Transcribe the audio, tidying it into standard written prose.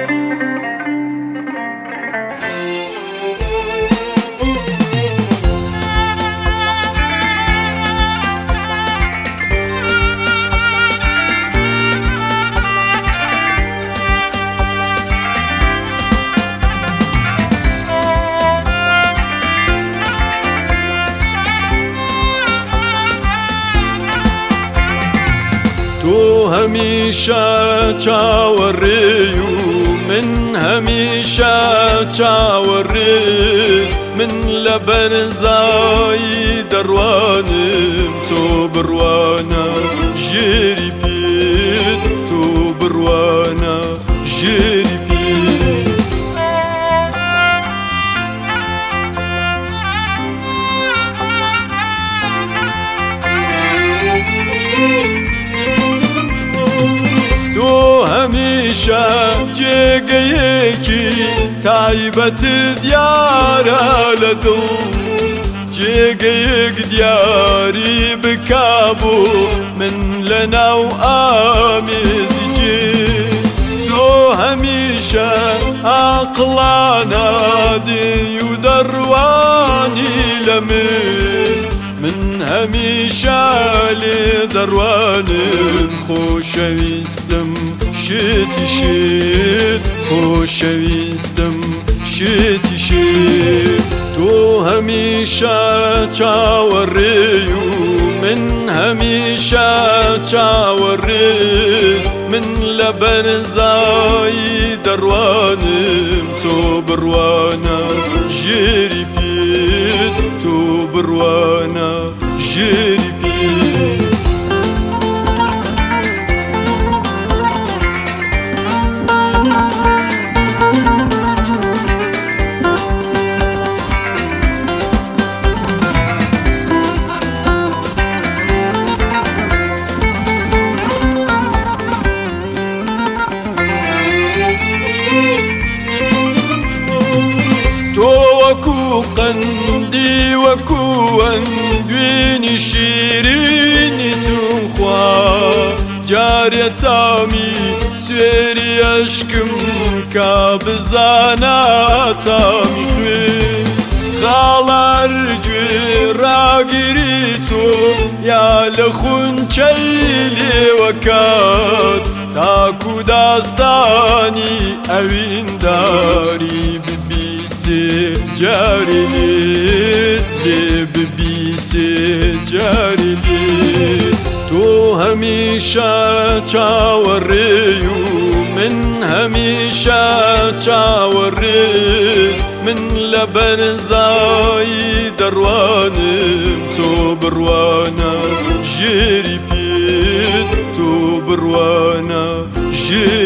تو همیشه چاوەڕێی و من هەمیشە چاوەڕێت من لە بەرزایی دەڕوانم تۆ بڕوانە ژێری پێت تۆ بڕوانە ژێری پێت هەمیشە جێگەیەکی تایبەت دیارە لە دڵ جێگەیەک دیاری بکابوو من لە ناو ئامێزی جێ تۆ هەمیشە عاقڵانە دێی و دەڕوانی لە من هەمیشە لێ دەڕوانم خۆشەویستم شێتی شێت خۆشەویستم شێتی شێت تۆ هەمیشە چاوەڕێی و من هەمیشە چاوەڕێت من لە بەرزایی دەڕوانم تۆ بڕوانە ژێری پێت تۆ بڕوانە ژێری پێت وەکو قەندی وەکو ئەنگوێنی شیرینی تون خوا جارێ تامی سوێری ئەشکم کا بزانە تامی خوێ خاڵار گوێ ڕاگیری تۆ یا لە خونچەی لێوەکات تاکو داستانی ئەوینداری جاری لێ ببیسێ جاری لێ تۆ هەمیشە چاوەڕێی و من هەمیشە چاوەڕێت من لە بەرزایی دەڕوانم تۆ بڕوانە ژێری پێت تۆ بڕوانە ژێری